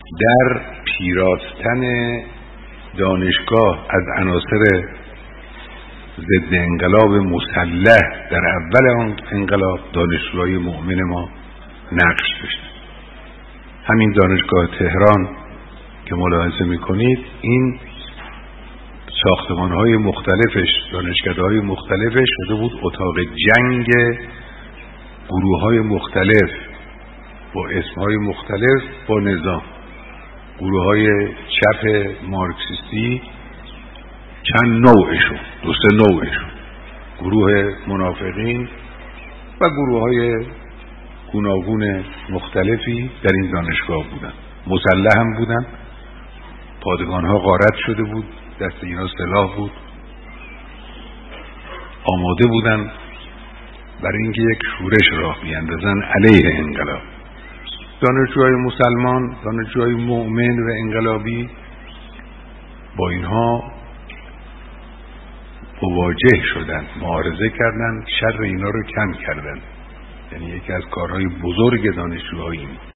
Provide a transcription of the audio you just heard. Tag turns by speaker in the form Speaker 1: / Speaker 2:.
Speaker 1: در پیراستن دانشگاه از عناصر ضد انقلاب مسلح در اول آن انقلاب دانشجوهای مؤمن ما نقش داشتند. همین دانشگاه تهران که ملاحظه میکنید این ساختمانهای مختلفش، دانشکده‌های مختلفش شده بود اتاق جنگ گروه‌های مختلف با اسم‌های مختلف با نظام. گروه‌های چپ مارکسیستی چند نوعشون، دو سه نوعشون، گروه منافقین و گروه‌های گوناگون مختلفی در این دانشگاه بودن. مسلح هم بودن، پادگان‌ها غارت شده بود، دست اینا سلاح بود، آماده بودن برای اینکه یک شورش راه بیاندازن علیه انقلاب. دانشجوهای مسلمان، دانشجوهای مؤمن و انقلابی با اینها مواجه شدند، معارضه کردند، شر اینا رو کم کردند. یعنی یکی از کارهای بزرگ دانشجوهای این